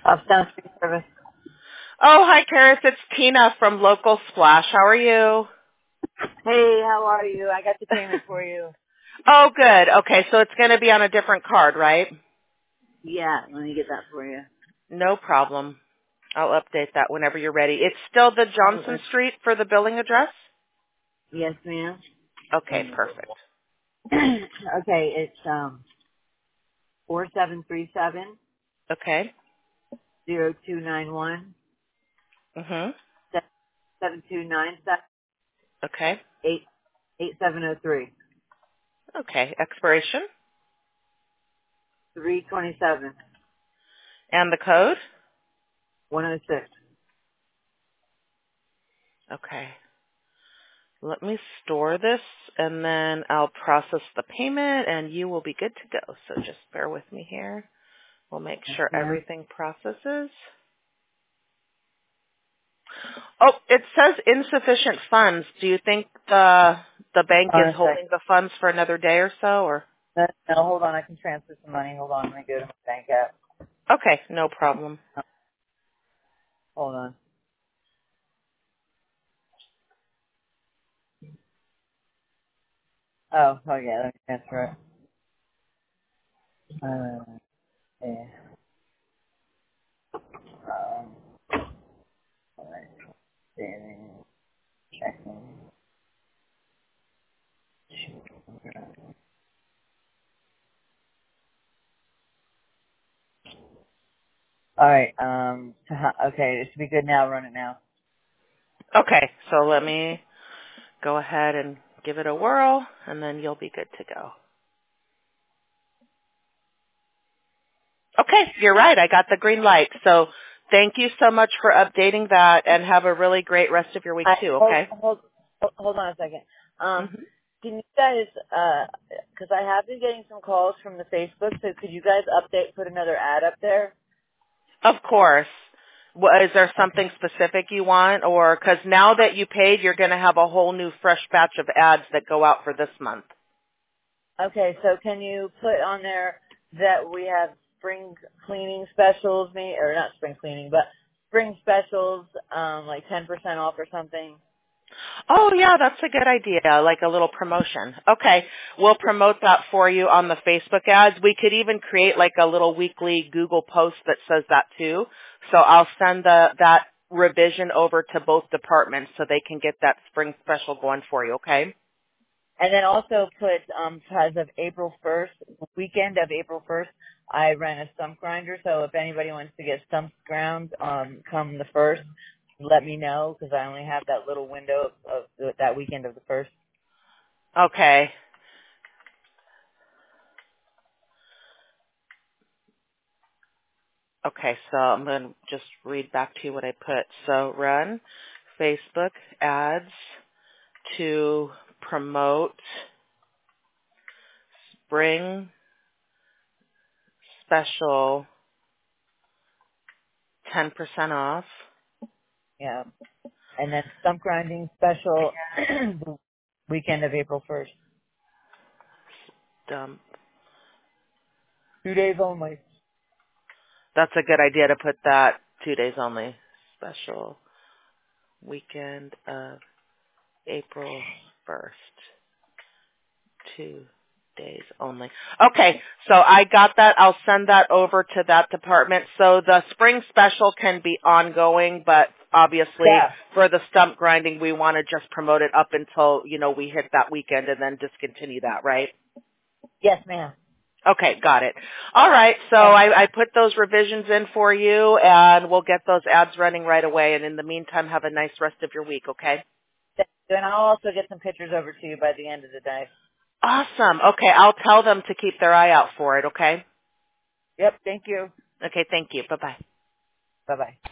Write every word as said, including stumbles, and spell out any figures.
Uptown Street Service. Oh, hi, Karis. It's Tina from Local Splash. How are you? Hey, how are you? I got the payment for you. Oh, good. Okay, so it's going to be on a different card, right? Yeah, let me get that for you. No problem. I'll update that whenever you're ready. It's still the Johnson Street for the billing address? Yes, ma'am. Okay, perfect. Okay, it's um four seven three seven Okay. zero two nine one Mhm. seven two nine seven Okay. eight eight seven zero three Okay. Expiration three twenty seven and the code? one zero six. Okay. Let me store this and then I'll process the payment and you will be good to go. So just bear with me here. We'll make Yes, sure ma'am. everything processes. Oh, it says insufficient funds. Do you think the the bank Hold is on a sec. holding the funds for another day or so? Or No, no, hold on. I can transfer some money. Hold on. Let me go to my bank app. okay, no problem. Hold on. Oh, oh yeah. Let me transfer it. Uh, yeah. Um, all right. Saving, checking. All right. Um. Okay. It should be good now. Run it now. Okay, so let me go ahead and give it a whirl, and then you'll be good to go. Okay, you're right. I got the green light. So thank you so much for updating that, and have a really great rest of your week I too. hold Okay. hold hold on a second. Um. hmm Can you guys? Uh. Because I have been getting some calls from the Facebook. So could you guys update? Put another ad up there. Of course. Wha- Is there Okay. something specific you want, or because now that you paid, you're going to have a whole new fresh batch of ads that go out for this month? Okay. So can you put on there that we have spring cleaning specials, me or not spring cleaning, but spring specials, um, like ten percent off or something. Oh yeah, that's a good idea, like a little promotion. Okay, we'll promote that for you on the Facebook ads. We could even create like a little weekly Google post that says that too. So I'll send the, that revision over to both departments so they can get that spring special going for you, okay? And then also put, um, as of April first, weekend of April first, I ran a stump grinder. So if anybody wants to get stumps ground, um, come the first, let me know because I only have that little window of, of the, that weekend of the first. Okay. Okay, so I'm going to just read back to you what I put. So run Facebook ads to promote spring special ten percent off. Yeah. And then stump grinding special the weekend of April first. Dump. Two days only. That's a good idea to put that two days only. Special weekend of April first. Two days only. Okay, so I got that. I'll send that over to that department. So the spring special can be ongoing, but obviously Yeah. for the stump grinding, we want to just promote it up until, you know, we hit that weekend and then discontinue that, right? Yes, ma'am. Okay, got it. All right, so And, I, I put those revisions in for you, and we'll get those ads running right away. And in the meantime, have a nice rest of your week, okay? and I'll also get some pictures over to you by the end of the day. Awesome. Okay, I'll tell them to keep their eye out for it, okay? Yep. Thank you. Okay, thank you. Bye-bye. Bye bye.